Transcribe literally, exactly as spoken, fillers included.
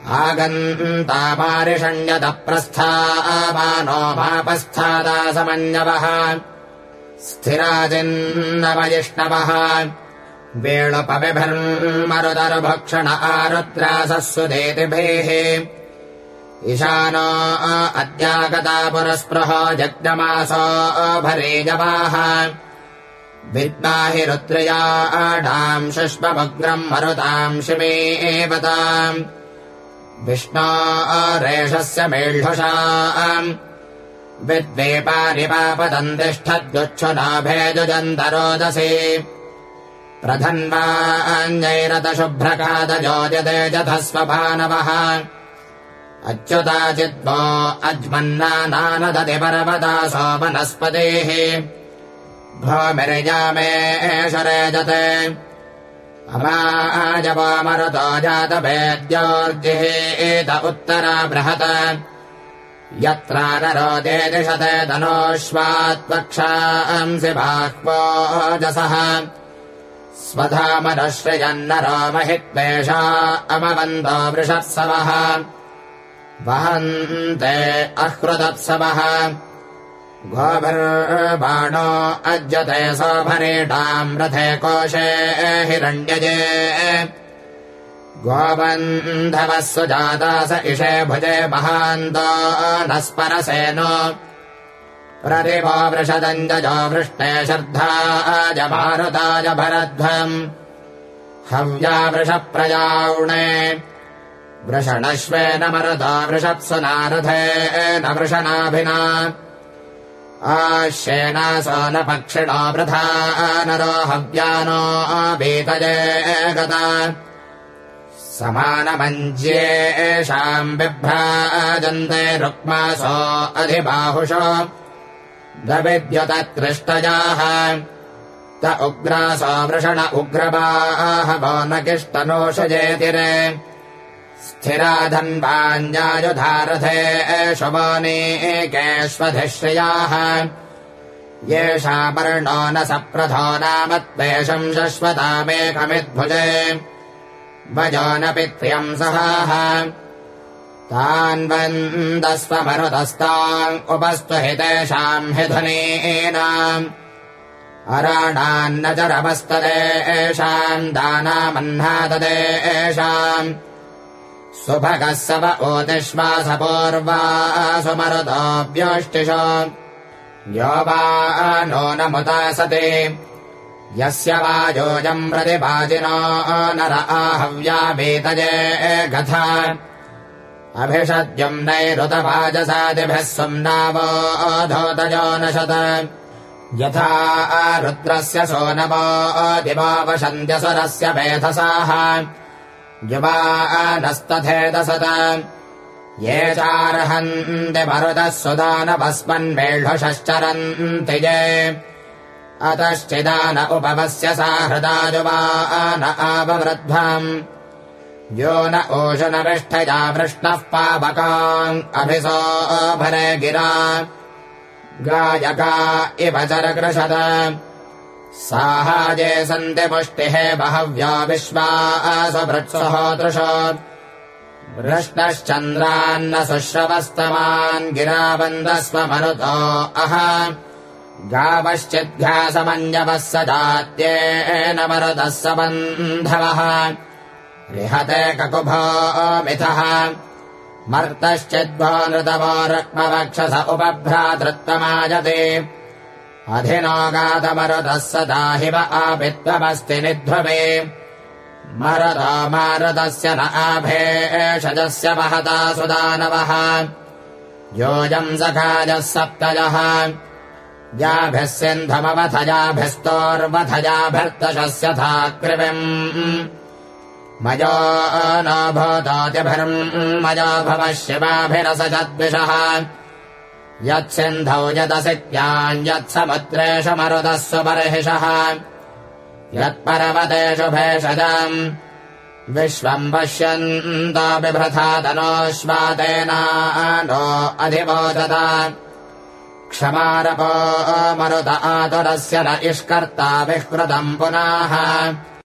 आगन्तापारिषण्यतप्रस्थामानो मापस्थादासमन्यवः स्थिराजिन्नवयिष्णवः वेणुपविभिर्मरुदरुभक्षण आरुद्रासस्वदेतिभिः ईशानो अद्यागता पुरस्पृहो जग्नमासो भरेजवाः विद्माहि रुद्रयाडाम् शुष्ममुग्रम् मरुताम् शिवेवताम् विष्णो रेषस्य मेढ्युषाम् विद्वेपारिपापदन्तिष्ठद्गुच्छुनाभेजुजन्तरोदसी प्रधन्वाञ्जैरतशुभ्रकादजोजतेजधस्वभानवः अच्युताचिद्वो अज्मन्नानानदति पर्वतासो वनस्पतेः भूमिर्यामेषुरेजते अमाजवो मरुतो जातवेद्योर्जिहीत उत्तरा बृहत् यत्रा नरो देदिशते धनोऽश्वात्वक्षांसि बाह्वोजसः स्वधामनश्रयन्नरो महित्वेषा अमवन्तो वृषत्सवः वहन्ते अह्रुतत्सवः गोभिर्बाणो अज्यते सोभरेटाम् रथे कोशे हिरण्यजे गोबन्धवः सुजातास इषे भुजे महान्तो नस्परसेनो प्रतिभो वृषदञ्जजो वृष्णे शर्धाय मारुताय भरध्वम् हव्या वृषप्रजाौणे वृषणश्वेन मरुतो वृषत्सु नारथेन वृषणाभिना आश्येनासो न पक्षिणो वृथा नरो हव्यानो भीतये गता समानमञ्ज्येषाम् बिभ्राजन्ते रुक्मासो अधिबाहुषो दविद्युतत्कृष्टजाः त उग्रासो वृषण उग्रबाहवो न किष्टनोषजेतिरे स्थिराधन्वाञ्जायुधारथे शुभोनीकेष्वधिश्रियाः येषा वर्णो न सप्रथो नामत्वेषम् शश्वतामेकमिद्भुजे वजो न पित्र्यम् सहाः तान् वन्दस्व मरुतस्ताम् उपस्त्वहितेषाम् हि धुनीनाम् अराणान्न च रमस्तदेषाम् दानामह्नाददेषाम् सुभगः सव ओतिश्वासपूर्वासु मरुतोऽभ्योष्टिषो यो वा नो नमुतासते यस्य वाजोजम् प्रतिभाजिनो नर आहव्या वेतजे गथा अभिषद्युम् नैरुतवाजसादिभिः सुम्नावो धोतजो नशत यथा रुद्रस्य सोनवो दिवो वशन्त्यसुरस्य वेधसाः युवानस्तथेदसत ये चार्हन्ति मरुतः सुदानवस्मन्मेढुषश्चरन्ति ये अतश्चिदान उपवस्य सा हृदाजुवान आववृद्ध्वम् यो न ओषुनविष्ठया वृष्णः पावकाम् अभिसोभरे गिरा गायका इव चरकृषत साहाजे सन्ति पुष्टिः बहव्यो विश्वासभृत्सुहोतृषो वृष्णश्चन्द्रान्न शुश्रवस्तमान् गिरावन्दस्व मरुतो अह गावश्चिद्घासमञ्जवः स जात्येन मरुतः स बन्धवः रिहते ककुभो मिथः मर्तश्चिद्भो नृतवो रुक्मवक्षस उपभ्रातृत्वमाजते अधिनो गातमरुतः सदा हिव आपित्वमस्ति निध्रुवे मरुतो मारुतस्य न आभेषजस्य महता सुदानवः योजम् सखाजः सप्तजः याभिः सिन्धमवथजाभिस्तोर्वथजाभिर्तशस्य था कृविम् मयो न भूतोतिभिर्मयो भवः शिवाभिरसजद्विषः यत्सिन्धौ यदसित्याञ्यत्समुद्रेषु मरुतः सुबर्हिषः यत्पर्वतेषु भेषजम् विश्वम् पश्यन्तो बिभ्रथा तनोऽश्वातेना नो अधिवोदत क्षमारपो मरुत आतुरस्य न इष्कर्ता विष्कृतम् पुनः